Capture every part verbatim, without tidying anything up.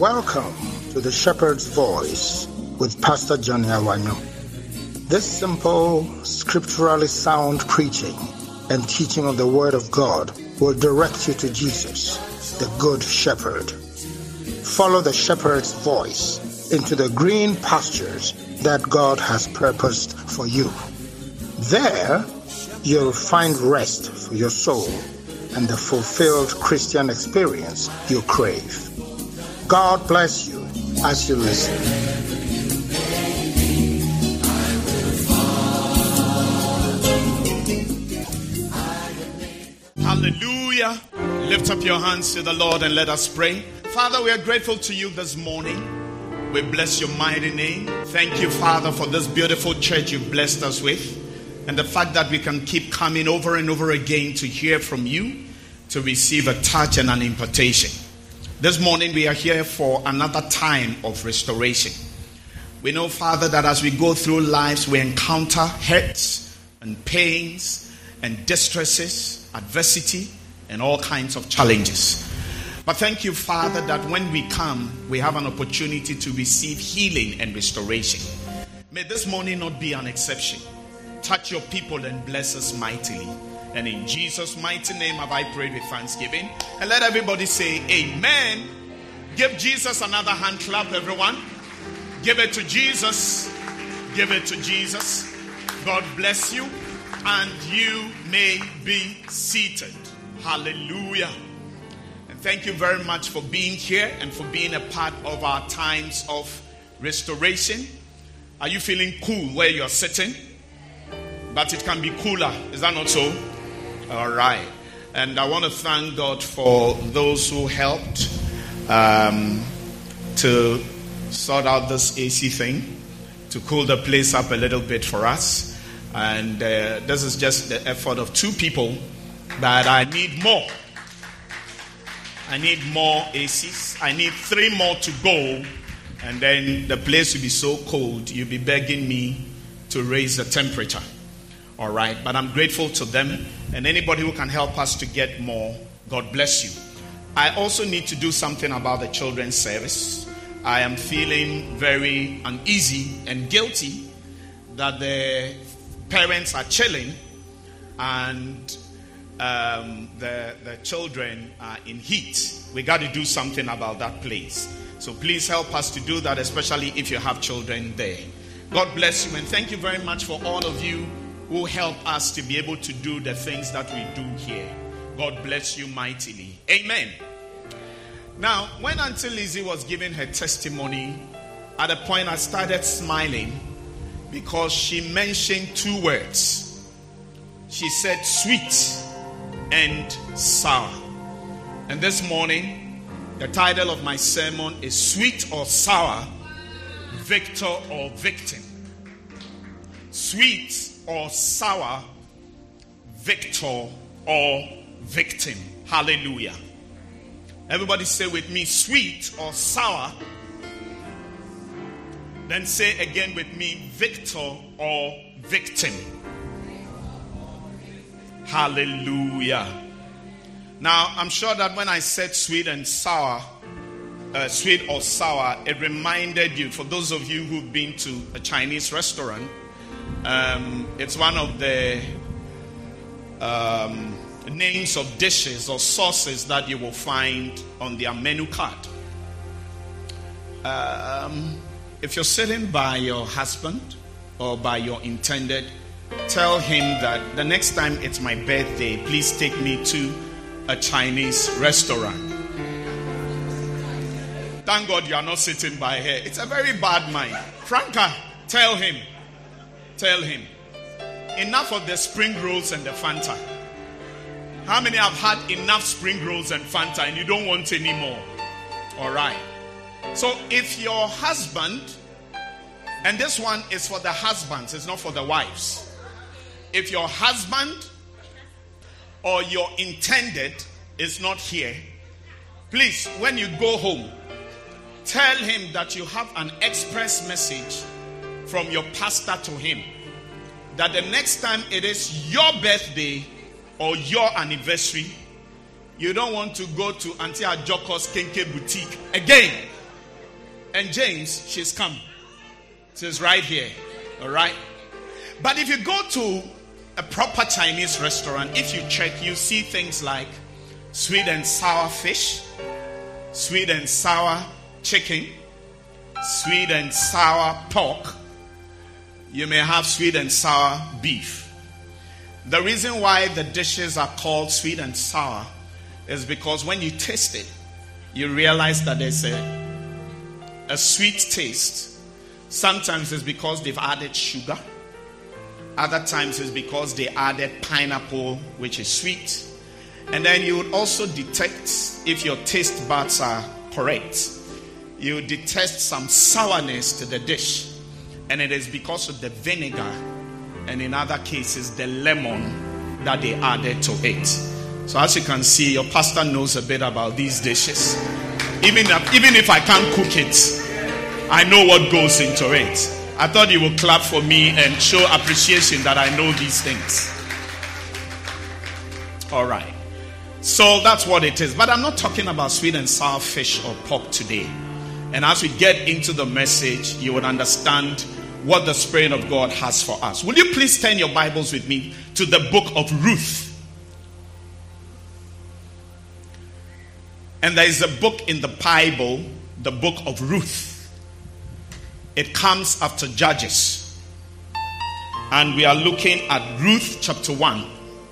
Welcome to the Shepherd's Voice with Pastor Johnny Awanyo. This simple, scripturally sound preaching and teaching of the Word of God will direct you to Jesus, the Good Shepherd. Follow the Shepherd's voice into the green pastures that God has purposed for you. There, you'll find rest for your soul and the fulfilled Christian experience you crave. God bless you as you listen. Hallelujah. Lift up your hands to the Lord and let us pray. Father, we are grateful to you this morning. We bless your mighty name. Thank you, Father, for this beautiful church you've blessed us with, and the fact that we can keep coming over and over again to hear from you, to receive a touch and an impartation. This morning we are here for another time of restoration. We know, Father, that as we go through lives, we encounter hurts and pains and distresses, adversity, and all kinds of challenges. But thank you, Father, that when we come, we have an opportunity to receive healing and restoration. May this morning not be an exception. Touch your people and bless us mightily. And in Jesus' mighty name have I prayed with thanksgiving. And let everybody say amen. Give Jesus another hand clap, everyone. Give it to Jesus. Give it to Jesus. God bless you. And you may be seated. Hallelujah. And thank you very much for being here and for being a part of our times of restoration. Are you feeling cool where you're sitting? But it can be cooler. Is that not so? All right. And I want to thank God for those who helped um, to sort out this A C thing, to cool the place up a little bit for us. And uh, this is just the effort of two people, but I need more. I need more A Cs. I need three more to go. And then the place will be so cold, you'll be begging me to raise the temperature. All right, but I'm grateful to them, and anybody who can help us to get more, God bless you. I also need to do something about the children's service. I am feeling very uneasy and guilty that the parents are chilling and um, the, the children are in heat. We got to do something about that place. So please help us to do that, especially if you have children there. God bless you, and thank you very much for all of you who help us to be able to do the things that we do here. God bless you mightily. Amen. Now, when Auntie Lizzie was giving her testimony, at a point I started smiling because she mentioned two words. She said sweet and sour. And this morning, the title of my sermon is Sweet or Sour, Victor or Victim. Sweet or sour, victor or victim. Hallelujah. Everybody say with me, sweet or sour. Then say again with me, victor or victim. Hallelujah. Now, I'm sure that when I said sweet and sour, uh, sweet or sour, it reminded you, for those of you who've been to a Chinese restaurant, Um, it's one of the um, names of dishes or sauces that you will find on their menu card. Um, if you're sitting by your husband or by your intended, tell him that the next time it's my birthday, please take me to a Chinese restaurant. Thank God you are not sitting by her. It's a very bad mind. Franca, tell him. Tell him, enough of the spring rolls and the Fanta. How many have had enough spring rolls and Fanta and you don't want any more? All right. So if your husband, and this one is for the husbands, it's not for the wives. If your husband or your intended is not here, please, when you go home, tell him that you have an express message from your pastor to him, that the next time it is your birthday or your anniversary, you don't want to go to Auntie Ajoko's Kenke boutique again And James, she's come. She's right here. All right. But if you go to a proper Chinese restaurant, if you check, you see things like sweet and sour fish, sweet and sour chicken, sweet and sour pork. You may have sweet and sour beef. The reason why the dishes are called sweet and sour is because when you taste it, you realize that there's a, a sweet taste. Sometimes it's because they've added sugar. Other times it's because they added pineapple, which is sweet. And then you would also detect, if your taste buds are correct, you would detect some sourness to the dish. And it is because of the vinegar, and in other cases, the lemon that they added to it. So as you can see, your pastor knows a bit about these dishes. Even if, even if I can't cook it, I know what goes into it. I thought you would clap for me and show appreciation that I know these things. All right. So that's what it is. But I'm not talking about sweet and sour fish or pork today. And as we get into the message, you would understand what the Spirit of God has for us. Will you please turn your Bibles with me to the book of Ruth? And there is a book in the Bible, the book of Ruth. It comes after Judges. And we are looking at Ruth chapter one.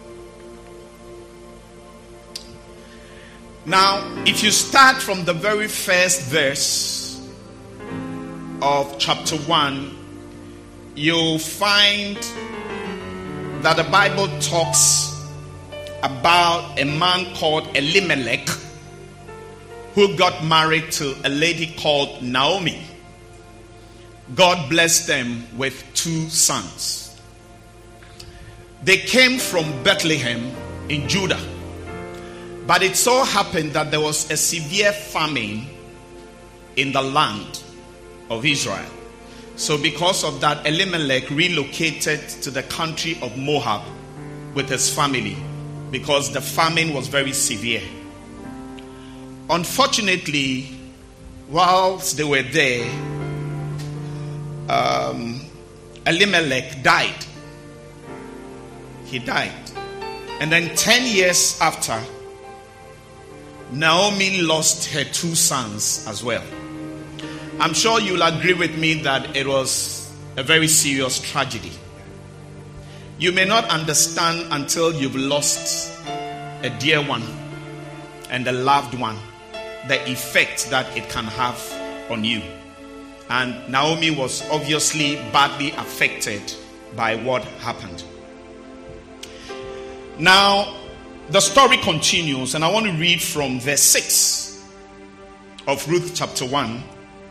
Now, if you start from the very first verse of chapter one, you'll find that the Bible talks about a man called Elimelech who got married to a lady called Naomi. God blessed them with two sons. They came from Bethlehem in Judah. But it so happened that there was a severe famine in the land of Israel. So because of that, Elimelech relocated to the country of Moab with his family because the famine was very severe. Unfortunately, whilst they were there, um, Elimelech died. He died. And then ten years after, Naomi lost her two sons as well. I'm sure you'll agree with me that it was a very serious tragedy. You may not understand until you've lost a dear one and a loved one, the effect that it can have on you. And Naomi was obviously badly affected by what happened. Now, the story continues, and I want to read from verse six of Ruth chapter one.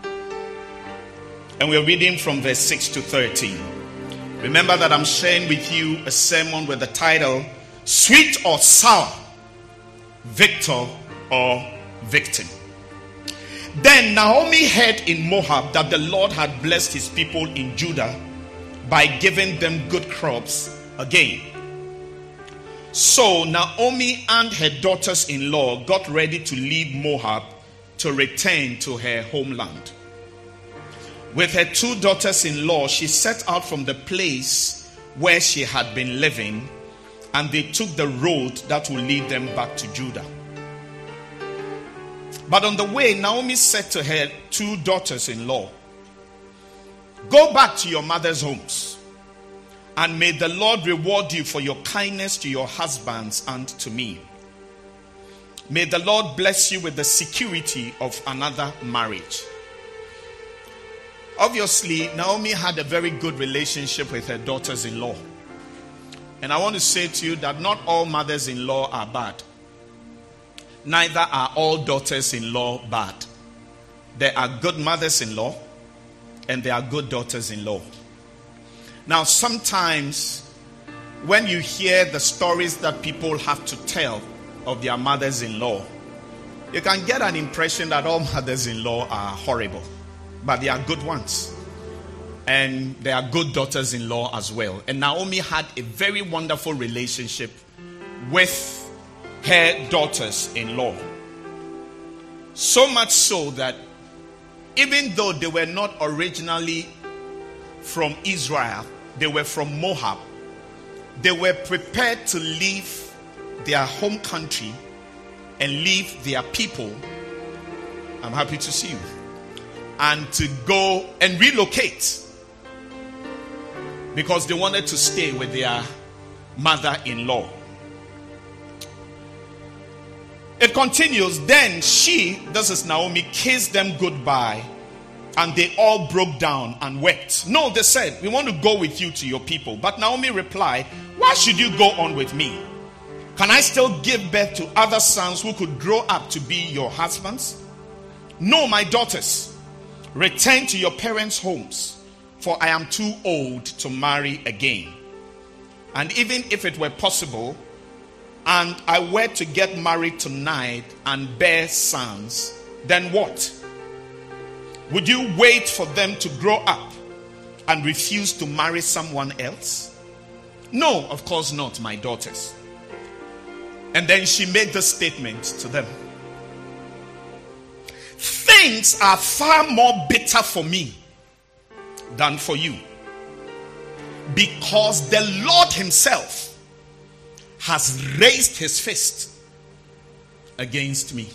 And we're reading from verse six to thirteen. Remember that I'm sharing with you a sermon with the title, Sweet or Sour, Victor or Victim. Then Naomi heard in Moab that the Lord had blessed his people in Judah by giving them good crops again. So Naomi and her daughters-in-law got ready to leave Moab to return to her homeland. With her two daughters-in-law, she set out from the place where she had been living, and they took the road that would lead them back to Judah. But on the way, Naomi said to her two daughters-in-law, "Go back to your mother's homes, and may the Lord reward you for your kindness to your husbands and to me. May the Lord bless you with the security of another marriage." Obviously, Naomi had a very good relationship with her daughters-in-law. And I want to say to you that not all mothers-in-law are bad. Neither are all daughters-in-law bad. There are good mothers-in-law and there are good daughters-in-law. Now, sometimes when you hear the stories that people have to tell of their mothers-in-law, you can get an impression that all mothers-in-law are horrible. But they are good ones. And they are good daughters-in-law as well. And Naomi had a very wonderful relationship with her daughters-in-law. So much so that even though they were not originally from Israel, they were from Moab, they were prepared to leave their home country and leave their people. I'm happy to see you. And to go and relocate because they wanted to stay with their mother-in-law. It continues. Then she, this is Naomi, kissed them goodbye, and they all broke down and wept. No, they said, we want to go with you to your people. But Naomi replied, why should you go on with me? Can I still give birth to other sons who could grow up to be your husbands? No, my daughters, return to your parents' homes, for I am too old to marry again. And even if it were possible, and I were to get married tonight and bear sons, then what? Would you wait for them to grow up and refuse to marry someone else? No, of course not, my daughters. And then she made this statement to them. Things are far more bitter for me than for you, because the Lord himself has raised his fist against me.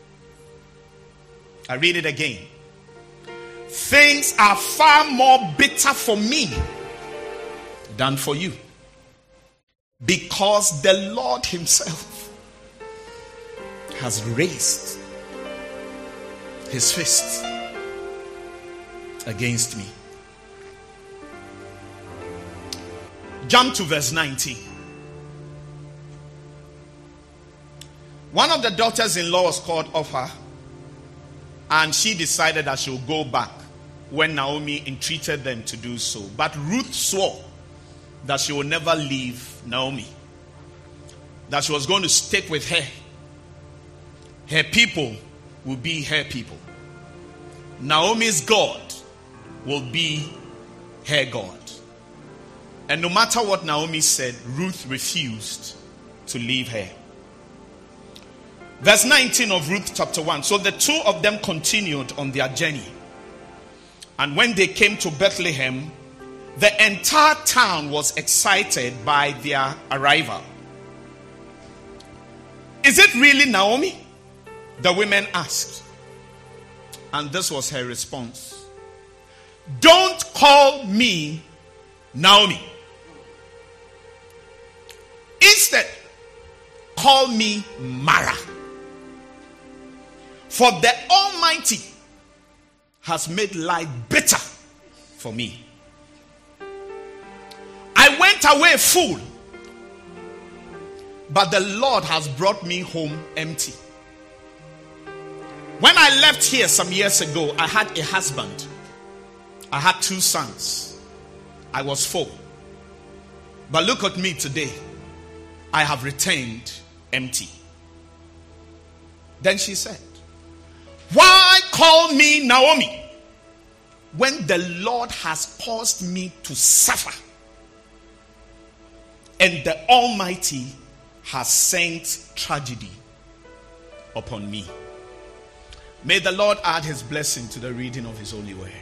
I read it again. Things are far more bitter for me than for you, because the Lord himself has raised his fist against me. Jump to verse nineteen. One of the daughters-in-law was called Orpah, and she decided that she would go back when Naomi entreated them to do so. But Ruth swore that she would never leave Naomi, that she was going to stick with her. Her people will be her people. Naomi's God will be her God. And no matter what Naomi said, Ruth refused to leave her. Verse nineteen of Ruth chapter one. So the two of them continued on their journey. And when they came to Bethlehem, the entire town was excited by their arrival. Is it really Naomi? The women asked. And this was her response. Don't call me Naomi. Instead, call me Mara. For the Almighty has made life bitter for me. I went away full, but the Lord has brought me home empty. When I left here some years ago, I had a husband. I had two sons. I was full. But look at me today. I have returned empty. Then she said, why call me Naomi when the Lord has caused me to suffer and the Almighty has sent tragedy upon me? May the Lord add his blessing to the reading of his holy word.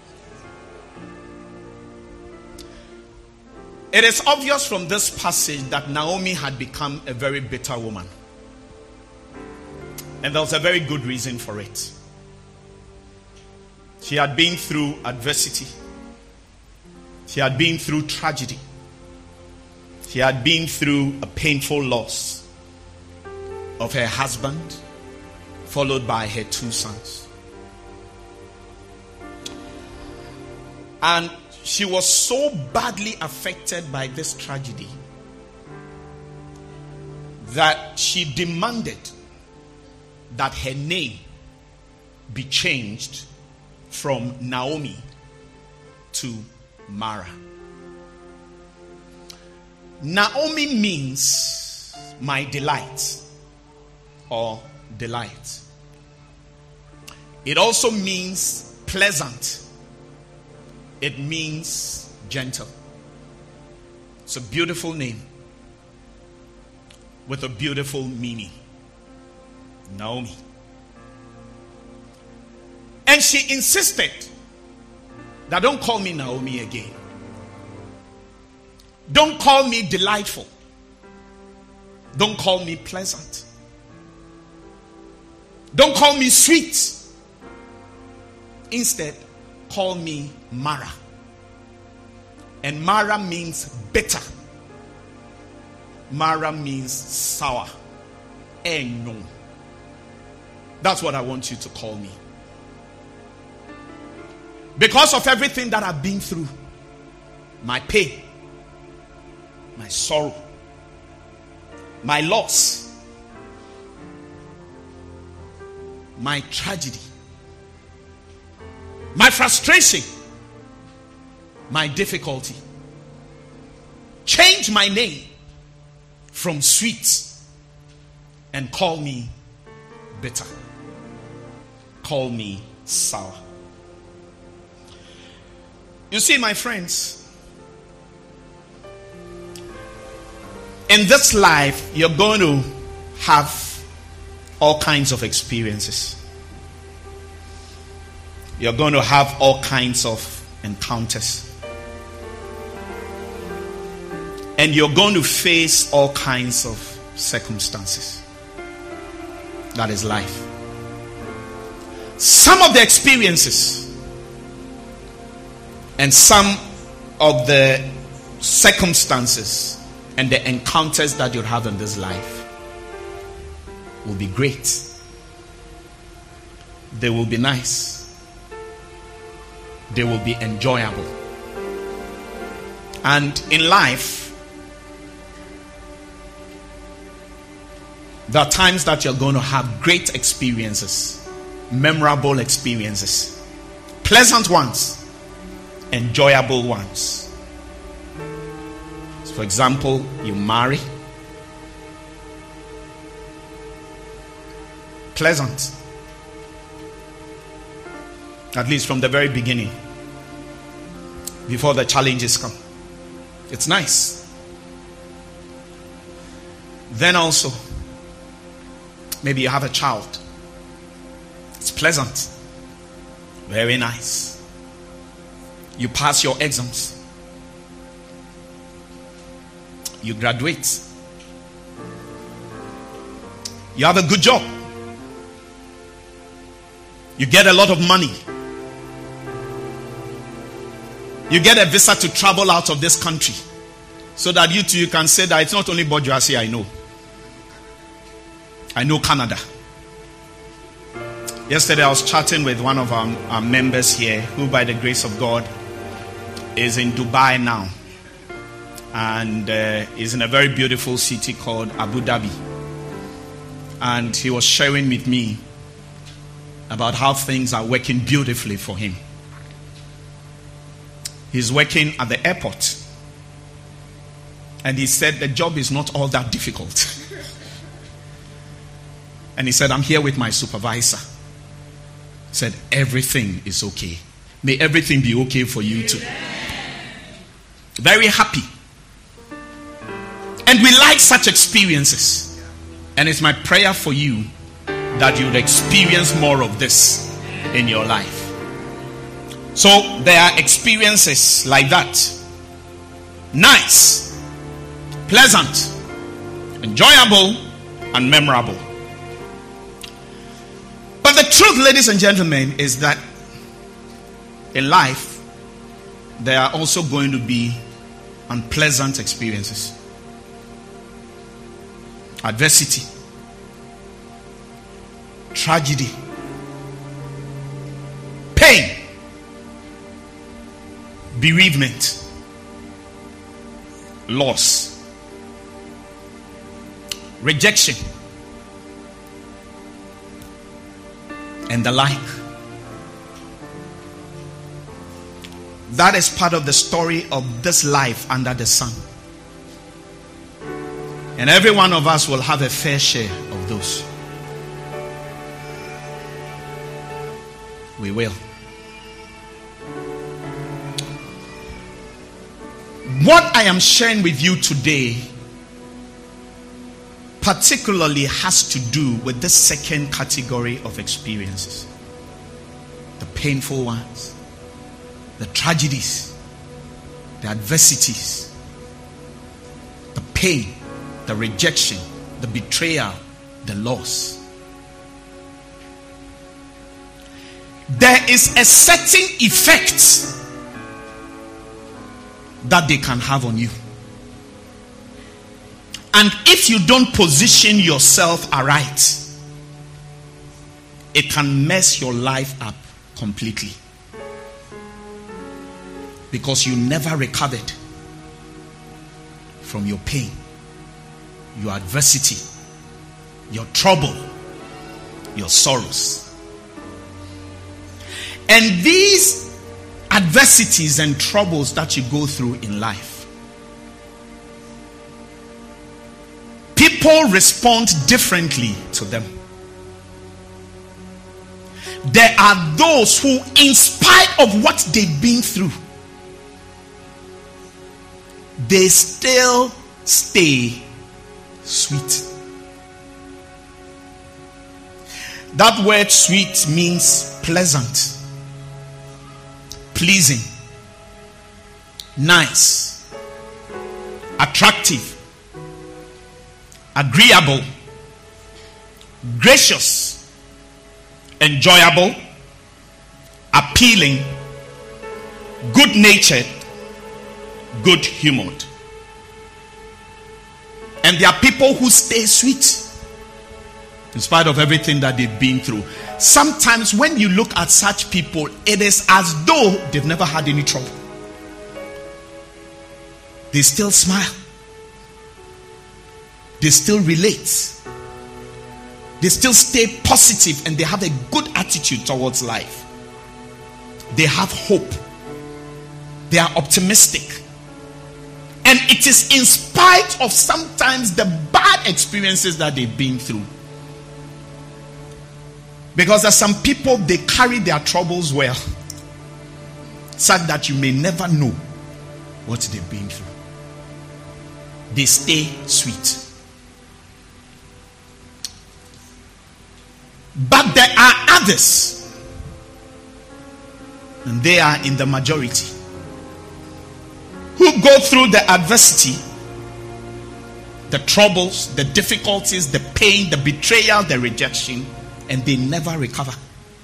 It is obvious from this passage that Naomi had become a very bitter woman. And there was a very good reason for it. She had been through adversity. She had been through tragedy. She had been through a painful loss of her husband, followed by her two sons. And she was so badly affected by this tragedy that she demanded that her name be changed from Naomi to Mara. Naomi means my delight or delight. It also means pleasant. It means gentle. It's a beautiful name with a beautiful meaning. Naomi. And she insisted that don't call me Naomi again. Don't call me delightful. Don't call me pleasant. Don't call me sweet. Instead, call me Mara. And Mara means bitter. Mara means sour. And no. That's what I want you to call me. Because of everything that I've been through, my pain, my sorrow, my loss, my tragedy, my frustration, my difficulty, change my name from sweet and call me bitter. Call me sour. You see, my friends, in this life, you're going to have all kinds of experiences. You're going to have all kinds of encounters. And you're going to face all kinds of circumstances. That is life. Some of the experiences and some of the circumstances and the encounters that you'll have in this life will be great. They will be nice. They will be enjoyable. And in life, there are times that you're going to have great experiences, memorable experiences, pleasant ones, enjoyable ones. So for example, you marry. Pleasant. At least from the very beginning. Before the challenges come. It's nice. Then also, maybe you have a child. It's pleasant. Very nice. You pass your exams. You graduate. You have a good job. You get a lot of money. You get a visa to travel out of this country. So that you too you can say that it's not only bourgeoisie I know. I know Canada. Yesterday I was chatting with one of our, our members here who by the grace of God is in Dubai now. And uh, is in a very beautiful city called Abu Dhabi. And he was sharing with me about how things are working beautifully for him. He's working at the airport. And he said the job is not all that difficult. And he said, I'm here with my supervisor. He said, everything is okay. May everything be okay for you too. Very happy. And we like such experiences. And it's my prayer for you that you would experience more of this in your life. So there are experiences like that. Nice, pleasant, enjoyable, and memorable. But the truth, ladies and gentlemen, is that in life, there are also going to be unpleasant experiences. Adversity, tragedy, pain, bereavement, loss, rejection, and the like. That is part of the story of this life under the sun. And every one of us will have a fair share of those. We will. What I am sharing with you today particularly has to do with the second category of experiences. the painful ones, the tragedies, the adversities, the pain, the rejection, the betrayal, the loss. There is a certain effect that they can have on you. And if you don't position yourself aright, it can mess your life up completely. Because you never recovered from your pain, your adversity, your trouble, your sorrows. And these adversities and troubles that you go through in life, people respond differently to them. There are those who, in spite of what they've been through, they still stay sweet. That word sweet means pleasant, pleasing, nice, attractive, agreeable, gracious, enjoyable, appealing, good-natured, good-humored. And there are people who stay sweet in spite of everything that they've been through. Sometimes when you look at such people, it is as though they've never had any trouble. They still smile. They still relate. They still stay positive, and they have a good attitude towards life. They have hope. They are optimistic. And it is in spite of sometimes the bad experiences that they've been through. Because there's some people, they carry their troubles well, such that you may never know what they've been through. They stay sweet. But there are others, and they are in the majority, who go through the adversity, the troubles, the difficulties, the pain, the betrayal, the rejection, and they never recover.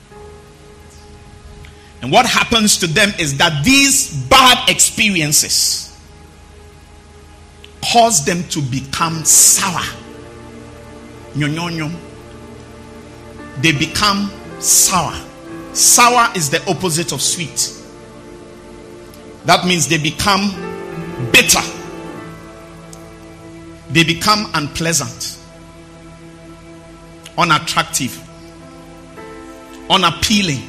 And what happens to them is that these bad experiences cause them to become sour. They become sour. Sour is the opposite of sweet. That means they become bitter. They become unpleasant, unattractive, unappealing,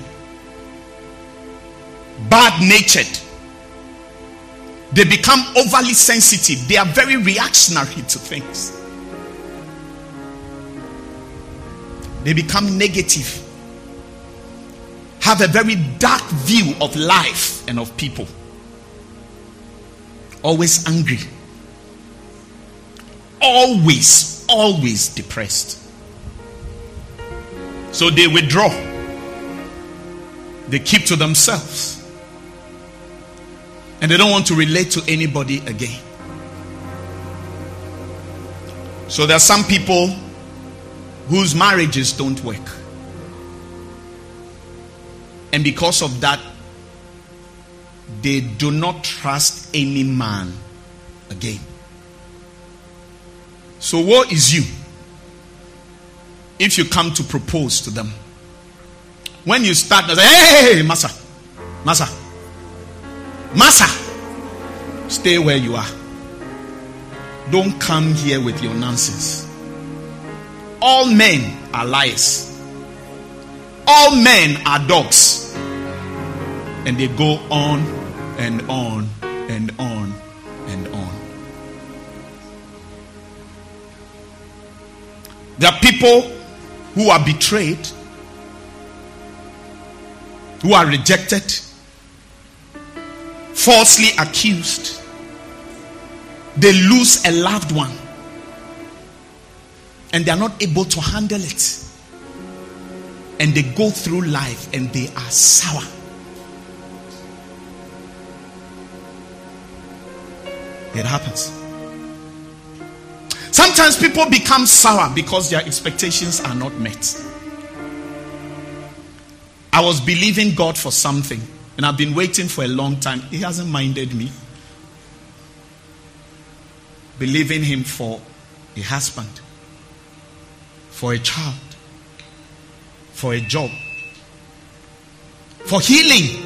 bad-natured. They become overly sensitive. They are very reactionary to things. They become negative, have a very dark view of life and of people. Always angry. Always, always depressed. So they withdraw. They keep to themselves. And they don't want to relate to anybody again. So there are some people whose marriages don't work. And because of that, they do not trust any man again. So woe is you if you come to propose to them. When you start, they say, hey, hey, Massa, Massa, Massa, stay where you are. Don't come here with your nonsense. All men are liars. All men are dogs. And they go on and on and on and on. There are people who are betrayed, who are rejected, falsely accused. They lose a loved one, and they are not able to handle it. and they go through life and they are sour. It happens. Sometimes people become sour because their expectations are not met. I was believing God for something, and I've been waiting for a long time. He hasn't minded me. Believing him for a husband, for a child, for a job, for healing,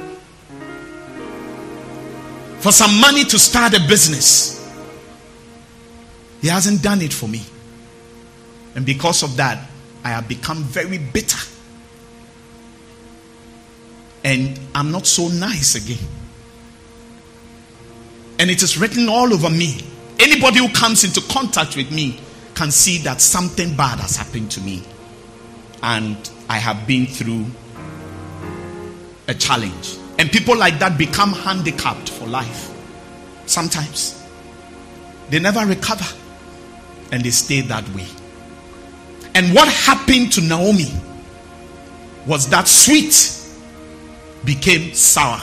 for some money to start a business. He hasn't done it for me. And because of that, I have become very bitter. And I'm not so nice again. And it is written all over me. Anybody who comes into contact with me can see that something bad has happened to me. And I have been through a challenge. And people like that become handicapped for life. Sometimes. They never recover. And they stay that way. And what happened to Naomi was that sweet became sour.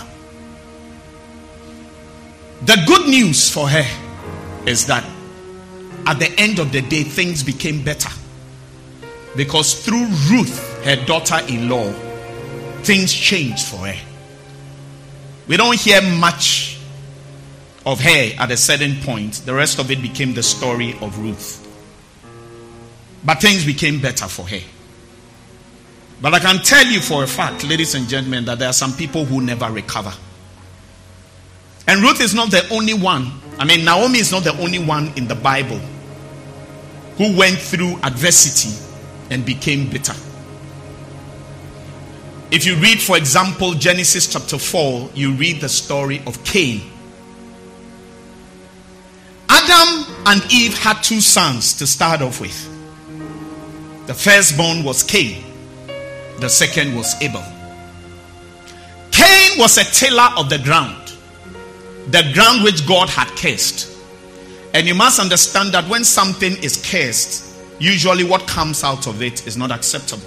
The good news for her is that at the end of the day, things became better. Because through Ruth, her daughter-in-law, things changed for her. We don't hear much of her at a certain point. The rest of it became the story of Ruth. But things became better for her. But I can tell you for a fact, ladies and gentlemen, that there are some people who never recover. And Ruth is not the only one. I mean, Naomi is not the only one in the Bible who went through adversity and became bitter. If you read, for example, Genesis chapter four, you read the story of Cain. Adam and Eve had two sons to start off with. The firstborn was Cain. The second was Abel. Cain was a tiller of the ground. The ground which God had cursed. And you must understand that when something is cursed, usually what comes out of it is not acceptable.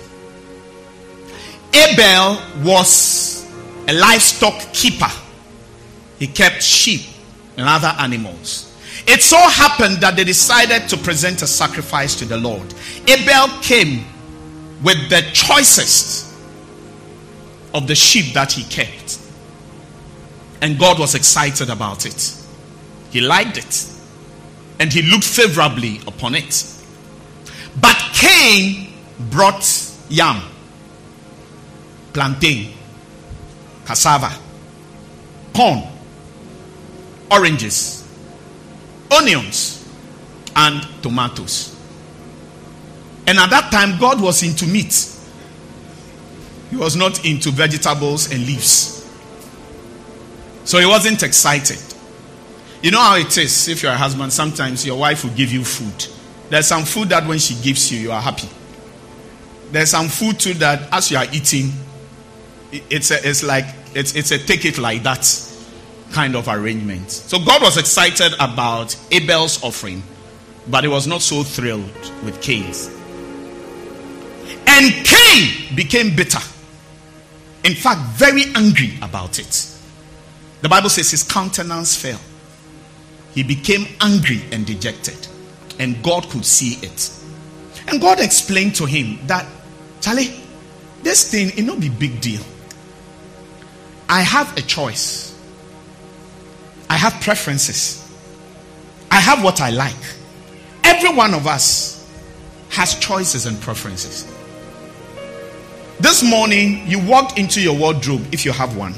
Abel was a livestock keeper. He kept sheep and other animals. It so happened that they decided to present a sacrifice to the Lord. Abel came with the choicest of the sheep that he kept. And God was excited about it. He liked it. And he looked favorably upon it. But Cain brought yam, plantain, cassava, corn, oranges, onions, and tomatoes. And at that time, God was into meat. He was not into vegetables and leaves. So he wasn't excited. You know how it is if you're a husband, sometimes your wife will give you food. There's some food that when she gives you, you are happy. There's some food too that as you are eating, it's a, it's like it's it's a take it like that kind of arrangement. So God was excited about Abel's offering, but he was not so thrilled with Cain's. And Cain became bitter. In fact, very angry about it. The Bible says his countenance fell. He became angry and dejected. And God could see it. And God explained to him that, Charlie, this thing, it not be big deal. I have a choice. I have preferences. I have what I like. Every one of us has choices and preferences. This morning, you walked into your wardrobe, if you have one.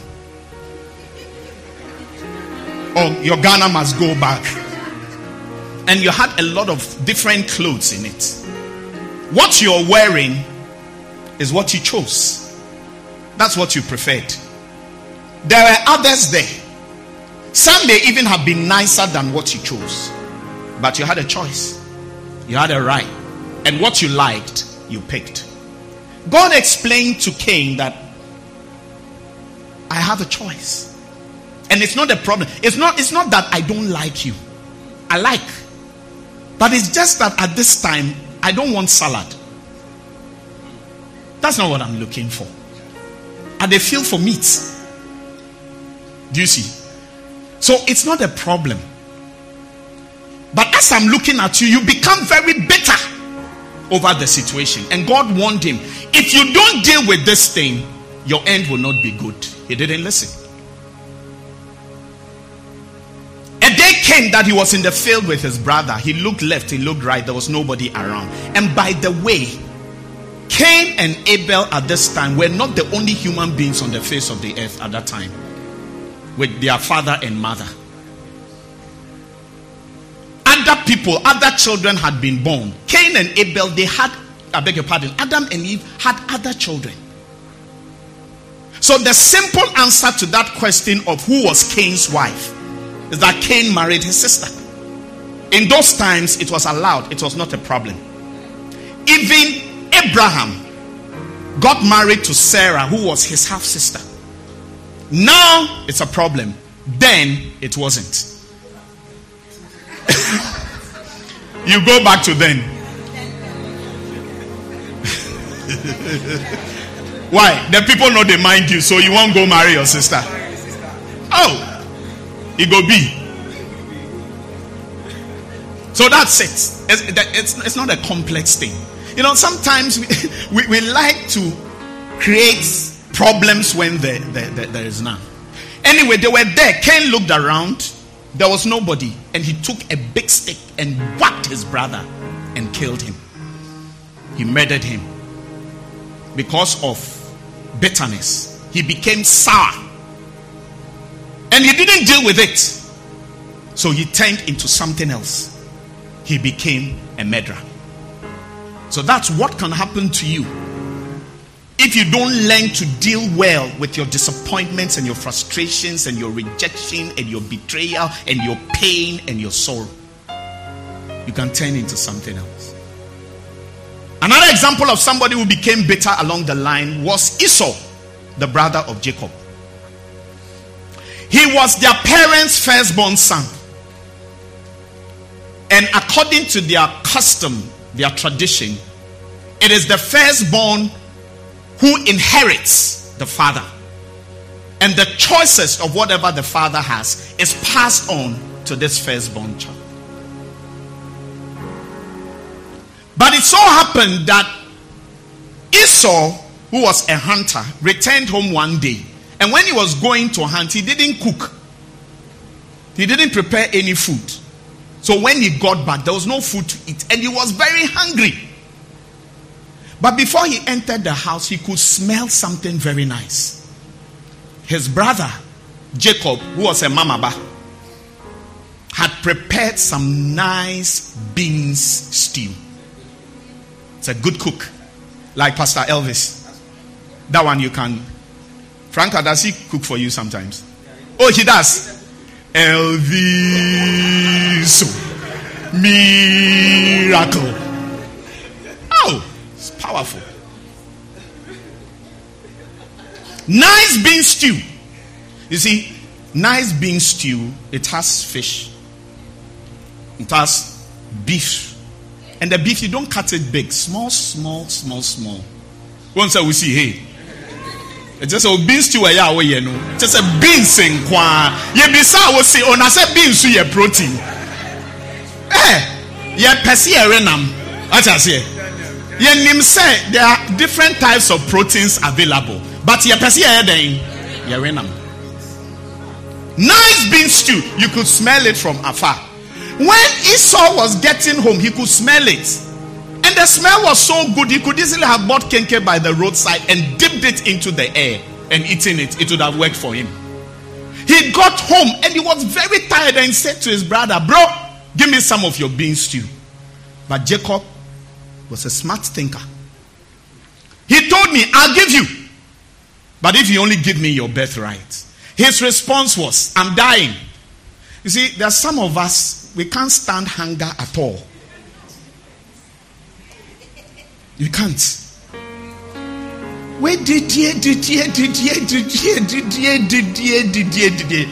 Or your Ghana must go back. And you had a lot of different clothes in it. What you're wearing is what you chose. That's what you preferred. There are others there. Some may even have been nicer than what you chose. But you had a choice. You had a right. And what you liked, you picked. God explained to Cain that I have a choice. And it's not a problem. It's not, it's not that I don't like you. I like. But it's just that at this time, I don't want salad. That's not what I'm looking for. And they feel for meat. Do you see? So it's not a problem. But as I'm looking at you, you become very bitter over the situation. And God warned him, if you don't deal with this thing, your end will not be good. He didn't listen. A day came that he was in the field with his brother. He looked left, he looked right. There was nobody around. And by the way, Cain and Abel at this time were not the only human beings on the face of the earth at that time, with their father and mother. Other people, other children had been born. Cain and Abel, they had, I beg your pardon, Adam and Eve had other children. So the simple answer to that question of who was Cain's wife is that Cain married his sister. In those times, it was allowed. It was not a problem. Even Abraham got married to Sarah, who was his half-sister. Now, it's a problem. Then, it wasn't. You go back to then. Why? The people know they mind you, so you won't go marry your sister. Oh, it go be. So that's it. It's, it's, it's not a complex thing. You know, sometimes we, we, we like to create problems when there, there, there, there is none. Anyway, they were there. Cain looked around. There was nobody. And he took a big stick and whacked his brother and killed him. He murdered him. Because of bitterness, he became sour. And he didn't deal with it. So he turned into something else. He became a murderer. So that's what can happen to you if you don't learn to deal well with your disappointments and your frustrations and your rejection and your betrayal and your pain and your sorrow. You can turn into something else. Another example of somebody who became bitter along the line was Esau, the brother of Jacob. He was their parents' firstborn son. And according to their custom, their tradition, it is the firstborn who inherits the father. And the choices of whatever the father has is passed on to this firstborn child. But it so happened that Esau, who was a hunter, returned home one day. And when he was going to hunt, he didn't cook. He didn't prepare any food. So when he got back, there was no food to eat. And he was very hungry. But before he entered the house, he could smell something very nice. His brother, Jacob, who was a mamaba, had prepared some nice beans stew. It's a good cook. Like Pastor Elvis. That one you can. Franca, does he cook for you sometimes? Oh, he does. Elvis. Miracle. Oh, it's powerful. Nice bean stew. You see, nice bean stew, it has fish. It has beef. And the beef, you don't cut it big. Small, small, small, small. Once I will see, hey. It's just a beans stew, you know. Just a beans in kwa. You be sa will say, on I said beans to your protein. Eh, yeah, pesi renam. What I say? Yeah, nim say there are different types of proteins available, but yeah, pesi then yeah renam. Nice bean stew. You could smell it from afar. When Esau was getting home, he could smell it. And the smell was so good, he could easily have bought kenke by the roadside and dipped it into the air and eaten it. It would have worked for him. He got home and he was very tired and said to his brother, bro, give me some of your bean stew. But Jacob was a smart thinker. He told me, I'll give you. But if you only give me your birthright. His response was, I'm dying. You see, there are some of us, we can't stand hunger at all. You can't. Where did you, did you, did you, did you, did you, did you, did you, did you?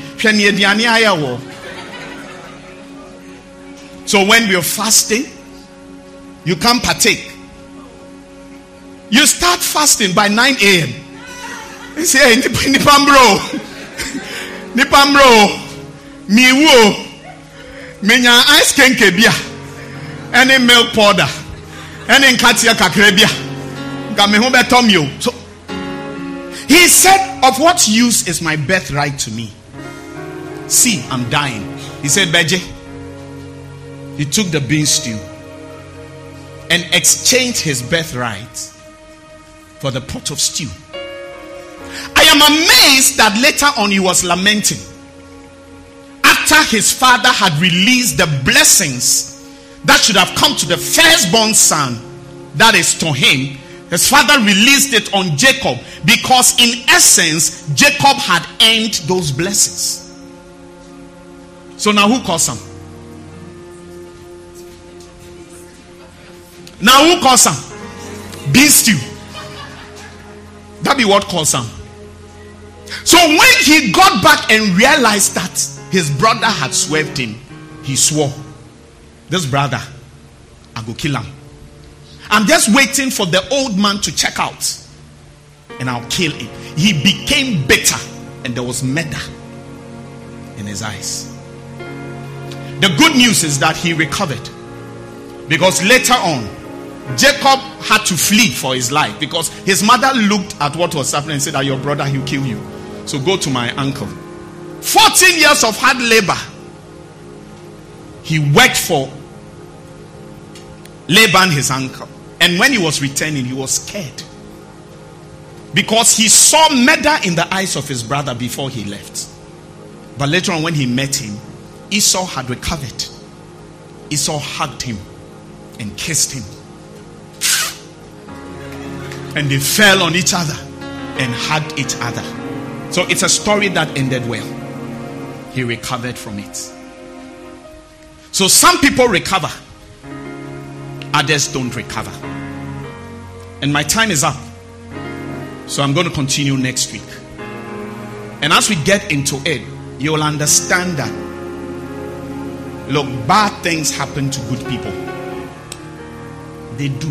So when we're fasting, you can't partake. You start fasting by nine a.m. You say, hey, Nipambro, Nipambro, Miwo, Menya ice kenke bia, any milk powder, any katia kakrebia, Gamehobe Tomio. So he said, of what use is my birthright to me? See, I'm dying. He said, Beje, he took the bean stew and exchanged his birthright for the pot of stew. I am amazed that later on he was lamenting. After his father had released the blessings that should have come to the firstborn son, that is to him, his father released it on Jacob, because in essence, Jacob had earned those blessings. So now who calls him? Now who calls him? Bean stew. That be what calls him. So when he got back and realized that his brother had swerved him, he swore, this brother, I go kill him. I'm just waiting for the old man to check out, and I'll kill him. He became bitter, and there was murder in his eyes. The good news is that he recovered, because later on Jacob had to flee for his life, because his mother looked at what was happening and said that your brother, he'll kill you, so go to my uncle. fourteen years of hard labor he worked for Laban, his uncle, and when he was returning, he was scared, because he saw murder in the eyes of his brother before he left. But later on when he met him, Esau had recovered. Esau hugged him and kissed him, and they fell on each other and hugged each other. So it's a story that ended well. He recovered from it. So some people recover, others don't recover. And my time is up, so I'm going to continue next week. And as we get into it, you'll understand that, look, bad things happen to good people. They do.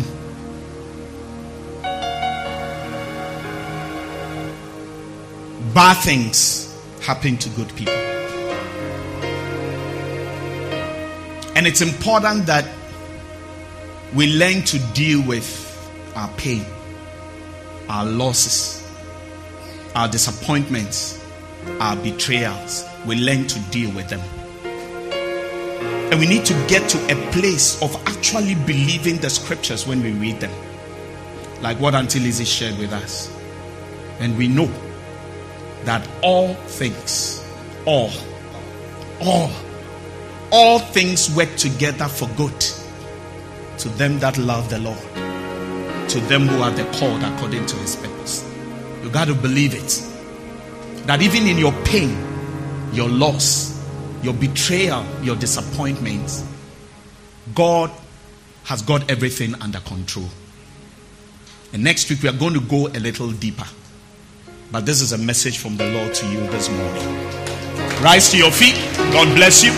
Bad things happen to good people. And it's important that we learn to deal with our pain, our losses, our disappointments, our betrayals. We learn to deal with them. And we need to get to a place of actually believing the scriptures when we read them, like what Auntie Lizzie shared with us. And we know that all things, all, all, all things work together for good to them that love the Lord, to them who are the called according to his purpose. You got to believe it, that even in your pain, your loss, your betrayal, your disappointment, God has got everything under control. And next week we are going to go a little deeper. But this is a message from the Lord to you this morning. Rise to your feet. God bless you.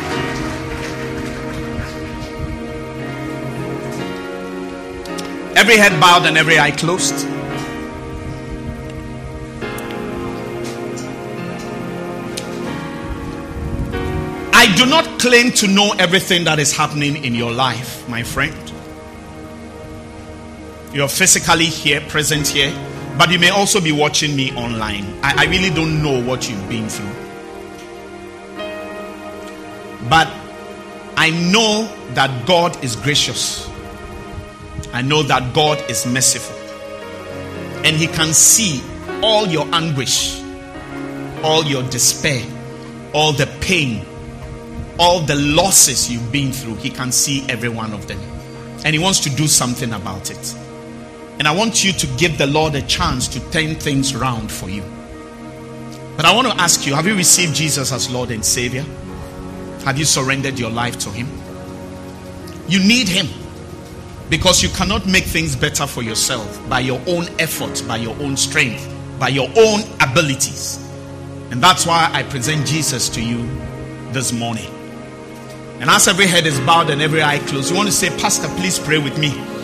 Every head bowed and every eye closed. I do not claim to know everything that is happening in your life, my friend. You're physically here, present here, but you may also be watching me online. I, I really don't know what you've been through. But I know that God is gracious. I know that God is merciful. And he can see all your anguish, all your despair, all the pain, all the losses you've been through. He can see every one of them. And he wants to do something about it. And I want you to give the Lord a chance to turn things around for you. But I want to ask you, have you received Jesus as Lord and Savior? Have you surrendered your life to him? You need him, because you cannot make things better for yourself by your own effort, by your own strength, by your own abilities. And that's why I present Jesus to you this morning. And as every head is bowed and every eye closed, you want to say, Pastor, please pray with me.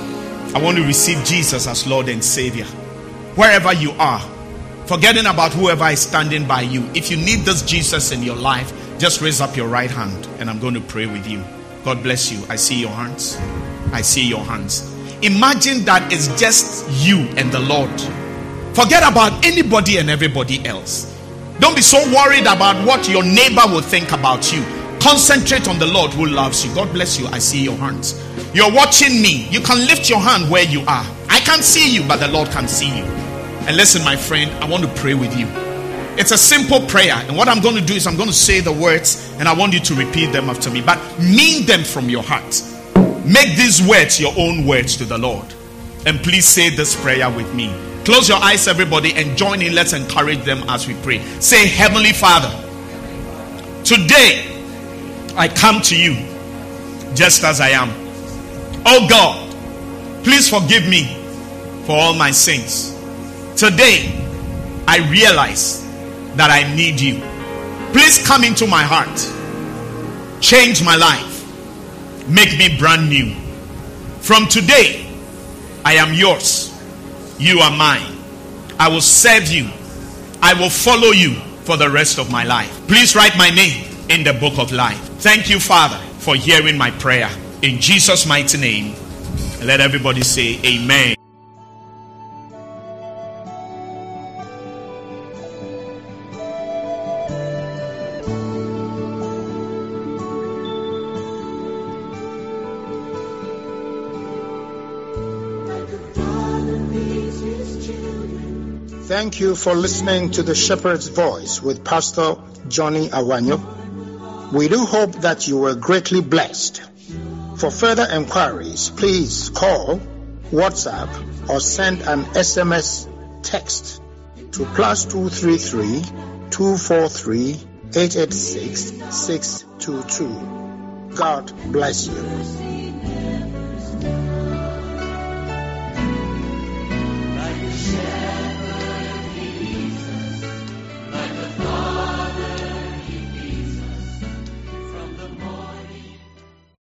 I want to receive Jesus as Lord and Savior. Wherever you are, forgetting about whoever is standing by you, if you need this Jesus in your life, just raise up your right hand and I'm going to pray with you. God bless you. I see your hands. I see your hands. Imagine that it's just you and the Lord. Forget about anybody and everybody else. Don't be so worried about what your neighbor will think about you. Concentrate on the Lord who loves you. God bless you. I see your hands. You're watching me. You can lift your hand where you are. I can't see you, but the Lord can see you. And listen, my friend, I want to pray with you. It's a simple prayer. And what I'm going to do is I'm going to say the words and I want you to repeat them after me. But mean them from your heart. Make these words your own words to the Lord. And please say this prayer with me. Close your eyes, everybody, and join in. Let's encourage them as we pray. Say, Heavenly Father, today I come to you just as I am. Oh God, please forgive me for all my sins. Today I realize that I need you. Please come into my heart. Change my life. Make me brand new. From today, I am yours. You are mine. I will serve you. I will follow you for the rest of my life. Please write my name in the book of life. Thank you, Father, for hearing my prayer. In Jesus' mighty name, let everybody say amen. Thank you for listening to the Shepherd's Voice with Pastor Johnny Awanyo. We do hope that you were greatly blessed. For further inquiries, please call, WhatsApp, or send an S M S text to plus two three three, two four three, eight eight six, six two two. God bless you.